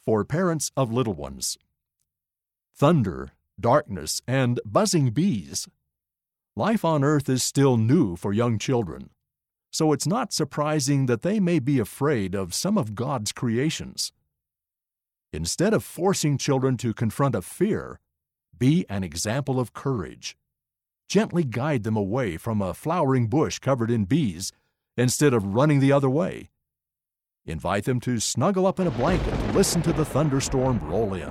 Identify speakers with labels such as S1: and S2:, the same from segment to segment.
S1: for parents of little ones. Thunder, darkness, and buzzing bees. Life on earth is still new for young children, so it's not surprising that they may be afraid of some of God's creations. Instead of forcing children to confront a fear, be an example of courage. Gently guide them away from a flowering bush covered in bees instead of running the other way. Invite them to snuggle up in a blanket to listen to the thunderstorm roll in.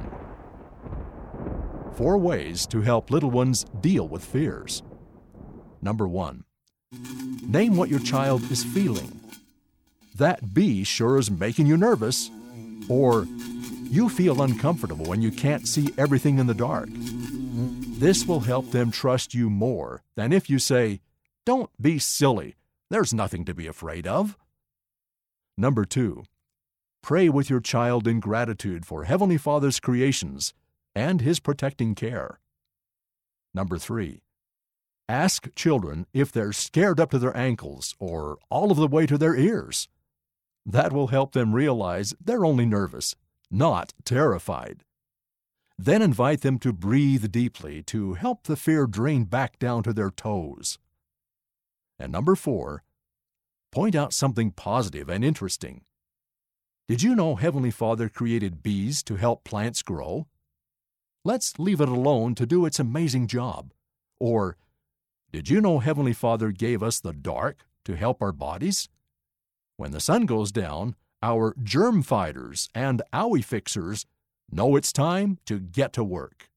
S1: 4 ways to help little ones deal with fears. Number 1. Name what your child is feeling. That bee sure is making you nervous. Or, you feel uncomfortable when you can't see everything in the dark. This will help them trust you more than if you say, "Don't be silly. There's nothing to be afraid of." Number 2. Pray with your child in gratitude for Heavenly Father's creations and His protecting care. Number 3. Ask children if they're scared up to their ankles or all of the way to their ears. That will help them realize they're only nervous, not terrified. Then invite them to breathe deeply to help the fear drain back down to their toes. And number 4, point out something positive and interesting. Did you know Heavenly Father created bees to help plants grow? Let's leave it alone to do its amazing job. Or, did you know Heavenly Father gave us the dark to help our bodies? When the sun goes down, our germ fighters and owie fixers know it's time to get to work.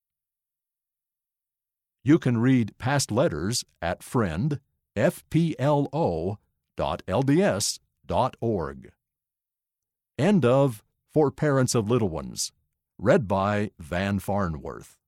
S1: You can read past letters at friend.fplo.lds.org. End of For Parents of Little Ones, read by Van Farnworth.